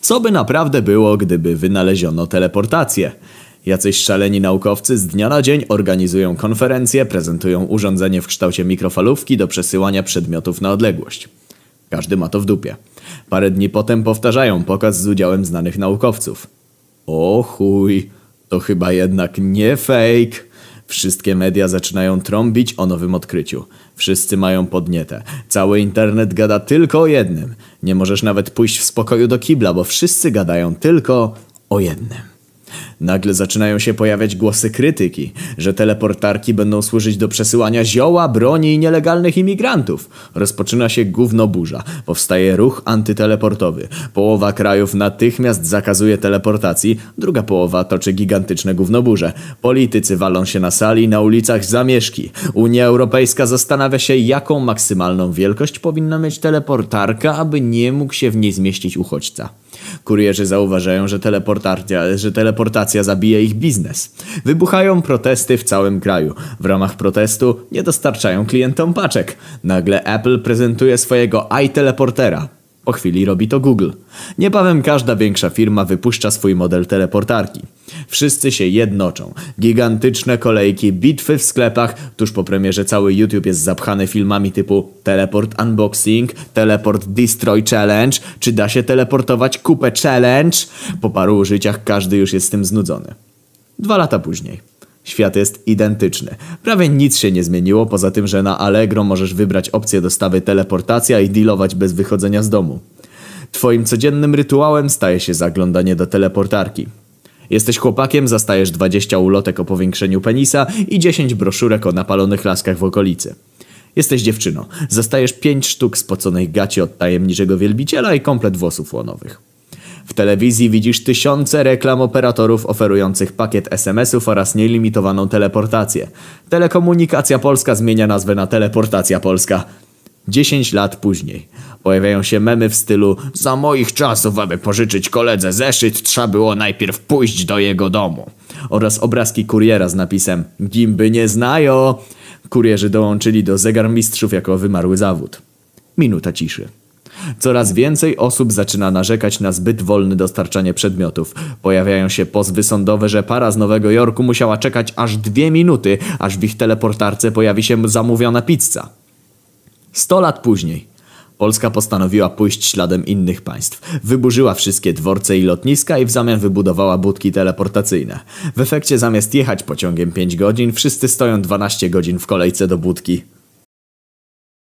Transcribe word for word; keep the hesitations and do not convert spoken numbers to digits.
Co by naprawdę było, gdyby wynaleziono teleportację? Jacyś szaleni naukowcy z dnia na dzień organizują konferencje, prezentują urządzenie w kształcie mikrofalówki do przesyłania przedmiotów na odległość. Każdy ma to w dupie. Parę dni potem powtarzają pokaz z udziałem znanych naukowców. O chuj, to chyba jednak nie fake. Wszystkie media zaczynają trąbić o nowym odkryciu. Wszyscy mają podnietę. Cały internet gada tylko o jednym. Nie możesz nawet pójść w spokoju do kibla, bo wszyscy gadają tylko o jednym. Nagle zaczynają się pojawiać głosy krytyki, że teleportarki będą służyć do przesyłania zioła, broni i nielegalnych imigrantów. Rozpoczyna się gównoburza. Powstaje ruch antyteleportowy. Połowa krajów natychmiast zakazuje teleportacji, druga połowa toczy gigantyczne gównoburze. Politycy walą się na sali, na ulicach zamieszki. Unia Europejska zastanawia się, jaką maksymalną wielkość powinna mieć teleportarka, aby nie mógł się w niej zmieścić uchodźca. Kurierzy zauważają, że teleportacja, że teleportacja zabija ich biznes. Wybuchają protesty w całym kraju. W ramach protestu nie dostarczają klientom paczek. Nagle Apple prezentuje swojego iTeleportera. Po chwili robi to Google. Niebawem każda większa firma wypuszcza swój model teleportarki. Wszyscy się jednoczą. Gigantyczne kolejki, bitwy w sklepach. Tuż po premierze cały YouTube jest zapchany filmami typu Teleport Unboxing, Teleport Destroy Challenge, czy da się teleportować kupę Challenge? Po paru użyciach każdy już jest z tym znudzony. Dwa lata później. Świat jest identyczny. Prawie nic się nie zmieniło, poza tym, że na Allegro możesz wybrać opcję dostawy teleportacja i dealować bez wychodzenia z domu. Twoim codziennym rytuałem staje się zaglądanie do teleportarki. Jesteś chłopakiem, zastajesz dwadzieścia ulotek o powiększeniu penisa i dziesięć broszurek o napalonych laskach w okolicy. Jesteś dziewczyną, zastajesz pięć sztuk spoconych gaci od tajemniczego wielbiciela i komplet włosów łonowych. W telewizji widzisz tysiące reklam operatorów oferujących pakiet es em esów oraz nielimitowaną teleportację. Telekomunikacja Polska zmienia nazwę na Teleportacja Polska. Dziesięć lat później pojawiają się memy w stylu: za moich czasów, aby pożyczyć koledze zeszyt, trzeba było najpierw pójść do jego domu. Oraz obrazki kuriera z napisem: gimby nie znają. Kurierzy dołączyli do zegarmistrzów jako wymarły zawód. Minuta ciszy. Coraz więcej osób zaczyna narzekać na zbyt wolne dostarczanie przedmiotów. Pojawiają się pozwy sądowe, że para z Nowego Jorku musiała czekać aż dwie minuty, aż w ich teleportarce pojawi się zamówiona pizza. Sto lat później Polska postanowiła pójść śladem innych państw. Wyburzyła wszystkie dworce i lotniska i w zamian wybudowała budki teleportacyjne. W efekcie zamiast jechać pociągiem pięć godzin, wszyscy stoją dwanaście godzin w kolejce do budki.